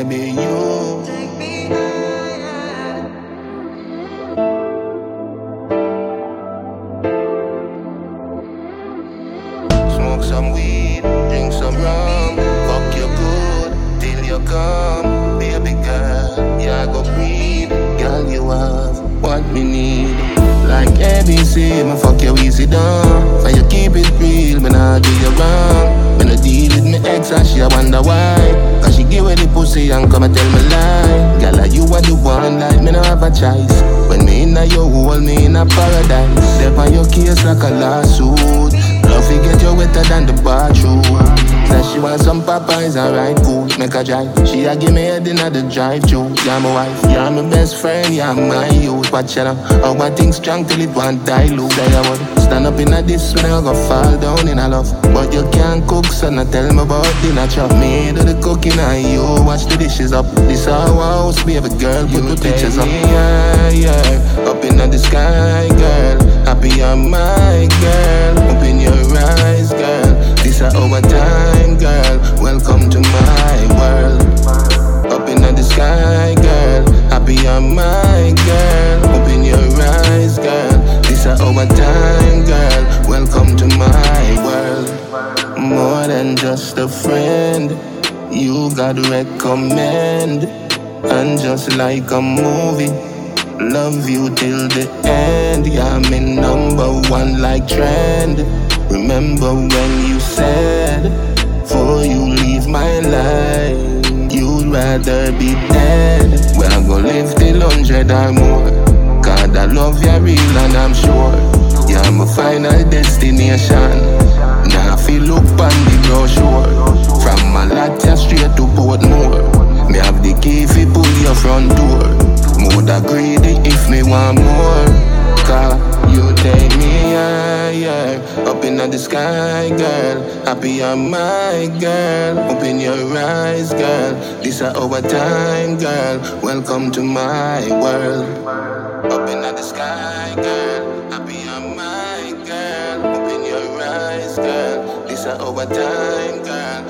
baby, you. Take me higher. Smoke some weed, drink some rum. Fuck you good till you come. Baby girl, yeah, go breathe. Girl, you have what me need. Like ABC, me fuck you easy down. For you keep it real, me nah do you wrong. Me no deal with me ex and she a wonder why. Cause she give away the pussy and come and tell me lie. Girl, you are the one, like me no have a choice. When me inna your hole, me in a paradise. Step on your case like a lawsuit. Love you get you wetter than the bathroom. Said she want some Popeyes and ride cool. Make her drive. She a give me head inna the drive-thru. You're my wife, you're my best friend, you're my youth. Watch out, how my thing strong till it won't dilute. Say I would stand up inna this when I go fall down in a love. But you can't cook, so now tell me about dinner chop. Me do the cooking and you watch the dishes up. This our house, baby girl, put the pictures up. Yeah, up inna the sky, girl. Happy you're my girl. Open your eyes, girl. This is our time, girl. Welcome to my world. Up in the sky, girl. Happy you're my girl. Open your eyes, girl. This is our time, girl. Welcome to my world. More than just a friend, you got recommend. And just like a movie, love you till the end. Yeah, I'm in number one like trend. Remember when you said, before you leave my life, you'd rather be dead. Well, I'm gonna live till 100 or more. God, I love you real and I'm sure. Yeah, my final destination. Now I feel look on the brochure. From Malatia straight to Portmore. Me have the key if you pull your front door. More than greedy if me want more. Cause you take me higher. Up in the sky, girl. Happy you're my girl. Open your eyes, girl. This is our time, girl. Welcome to my world. Up in the sky, girl. Happy you're my girl. Open your eyes, girl. This is our time, girl.